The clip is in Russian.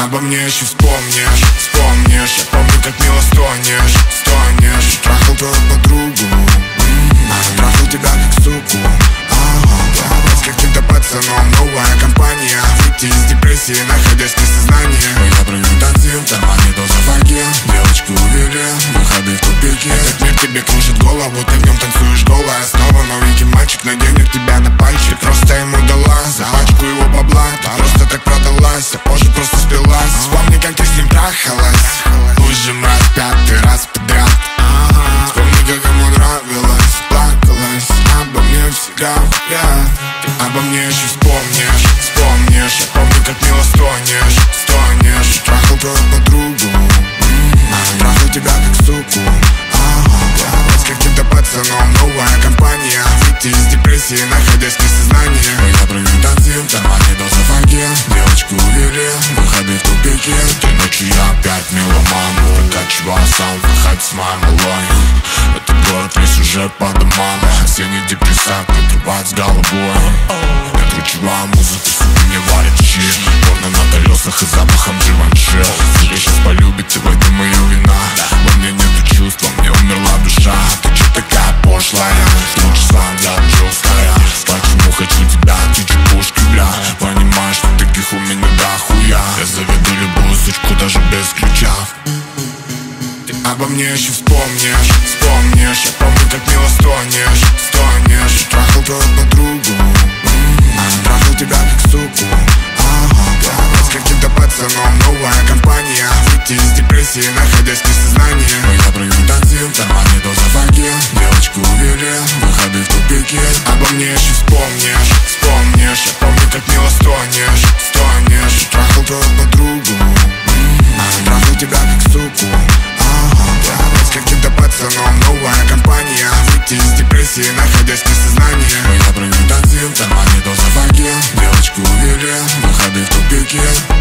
обо мне еще вспомнишь, вспомнишь. Я помню, как мило стонешь, стонешь. Трахал твою подругу, трахал тебя как суку. С каким-то пацаном новая компания. Выйти из депрессии, находясь без сознания. Я провел танцы, в кармане доза фанки. Девочку увели, выходы в тупике. Этот мир тебе кружит голову, ты в нем танцуешь голая. Снова новенький мальчик наденет тебя на пальчик. Просто ему дала за пачку его бабла. Ты просто так продалась, а позже просто спилась. Вспомни, как ты с ним трахалась. Уже мразь пятый раз подряд. Вспомни, как ему нравилось. Плакалась обо мне всегда. Ты обо мне еще вспомнишь, вспомнишь. Я помню, как мило стонешь, стонешь. Трахал твою подругу, трахал тебя как суку. С каким-то пацаном новая компания. Выйти из депрессии, находясь без сознания. Я провел танцы, в кармане доза фанки. Девочку увели, выходы в тупике. Той ночью я опять меломан. Прокачивал сам, выходит с моей малой. Этот город весь уже по домам. Все не депрессак, отрубать с головой. Я кручеваю музыку, сука, мне варят щи. Порно на колесах и запахом Givenchy. Тебе сейчас полюбите, в этом ее вина. Во мне нету чувств, во мне умерла душа. Ты че такая пошлая? Лучше сам я жесткая. Почему хочу тебя, ты чепушки, бля. Понимаешь, что таких у меня дохуя. Я заведу любую сучку, даже без ключа. Ты обо мне еще вспомнишь, вспомнишь. Я помню, как мило стонешь, стонешь. Трахал твою подругу, трахал тебя как суку. С каким-то пацаном новая компания. Выйти из депрессии, находясь без сознания. Я провел танцы, в кармане доза фанки. Девочку увели, выходы в тупике. Обо мне еще вспомнишь, вспомнишь. Я помню, как мило стонешь, стонешь. Трахал твою подругу, трахал тебя как суку. С каким-то пацаном новая компания. Выйти из депрессии, находясь без сознания. Я провел танцы, в кармане доза фанки. Девочку увели, выходы в тупике.